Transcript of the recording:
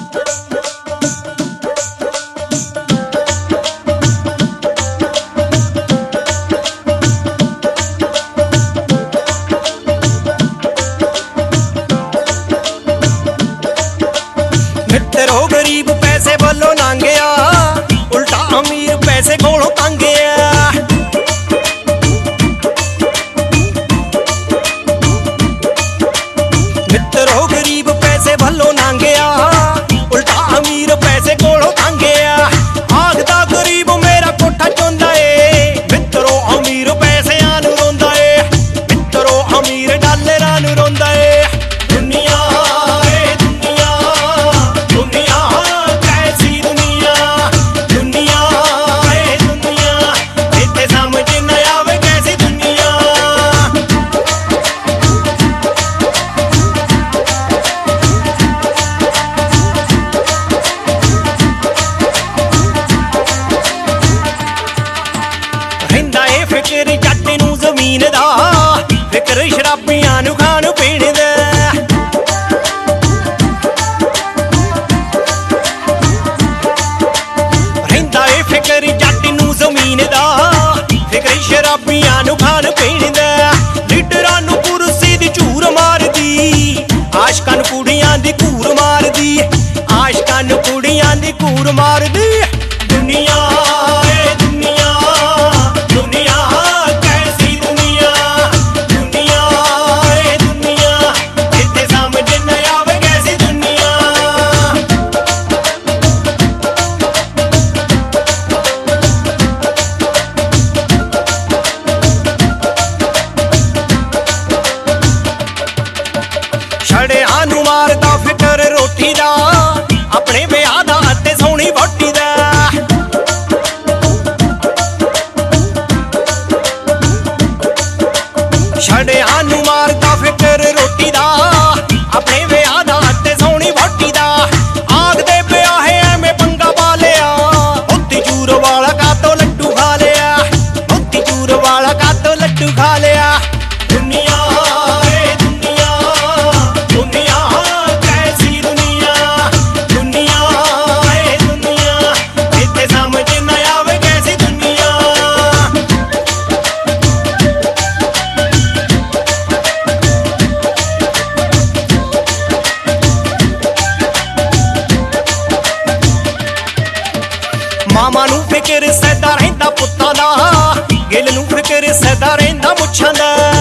ਮਿੱਤਰੋ ਗਰੀਬ ਪੈਸੇ ਵੱਲੋਂ ਲੰਘਿਆ, ਉਲਟਾ ਅਮੀਰ ਪੈਸੇ ਕੋਲੋਂ ਤੰਗਿਆ। ਮਿੱਤਰੋ ਗਰੀਬ ਪੈਸੇ ਵੱਲੋਂ ਲੰਘਿਆ, ਉਲਟਾ ਅਮੀਰ ਪੈਸੇ ਕੋਲੋਂ ਤੰਗਿਆ। ਆਖਦਾ ਗਰੀਬ ਮੇਰਾ ਕੋਠਾ ਚੁੰਦਾ ਏ, ਮਿੱਤਰੋ ਅਮੀਰ ਪੈਸਿਆਂ ਨੂੰ ਰੋਂਦਾ ਏ। ਮਿੱਤਰੋ ਅਮੀਰ ਡਾਲਰਾਂ ਨੂੰ ਰੋਂਦਾ ਏ। ਫਿਕਰ ਜੱਟ ਨੂੰ ਜ਼ਮੀਨ ਦਾ, ਫਿਕਰ ਸ਼ਰਾਬੀਆਂ ਨੂੰ ਖਾਣ ਪੀਣ ਦਾ। ਰਹਿੰਦਾ ਏ ਫਿਕਰ ਜੱਟ ਨੂੰ ਜ਼ਮੀਨ ਦਾ, ਫਿਕਰ ਸ਼ਰਾਬੀਆਂ ਨੂੰ ਖਾਣ ਪੀਣ ਦਾ। ਲੀਡਰਾਂ ਨੂੰ ਕੁਰਸੀ ਦੀ ਝੂਰ ਮਾਰਦੀ, ਆਸ਼ਕਾਂ ਨੂੰ ਕੁੜੀਆਂ ਦੀ ਘੂਰ ਮਾਰਦੀ। ਆਸ਼ਕਾਂ ਨੂੰ ਕੁੜੀਆਂ ਦੀ ਘੂਰ ਮਾਰਦੀ। ਦੁਨੀਆ ਛੜਿਆਂ ਨੂੰ ਮਾਰਦਾ ਫਿਕਰ ਰੋਟੀ ਦਾ, ਆਪਣੇ ਵਿਆਹ ਦਾ ਅਤੇ ਸੋਹਣੀ ਵਹੁਟੀ ਦਾ। ਛੜਿਆਂ ਨੂੰ ਮਾਰਦਾ ਫਿਕਰ ਰੋਟੀ ਦਾ, ਆਪਣੇ ਵਿਆਹ ਦਾ ਅਤੇ ਸੋਹਣੀ ਵਹੁਟੀ ਦਾ। ਆਖਦੇ ਵਿਆਹੇ ਐਵੇਂ ਪੰਗਾ ਪਾ ਲਿਆ, ਮੋਤੀ ਚੂਰ ਵਾਲਾ ਕਾਤੋਂ ਲੱਡੂ ਖਾ ਲਿਆ। ਮੋਤੀ ਚੂਰ ਵਾਲਾ ਕਾਤੋਂ ਲੱਡੂ ਖਾ ਲਿਆ। ਦੁਨੀਆ ਮਾਮਾ ਨੂੰ ਫਿਕਰ ਸਦਾ ਰਹਿੰਦਾ ਪੁੱਤਾਂ ਦਾ, ਗਿੱਲ ਨੂੰ ਫਿਕਰ ਸਦਾ ਰਹਿੰਦਾ ਮੁੱਛਾਂ ਦਾ।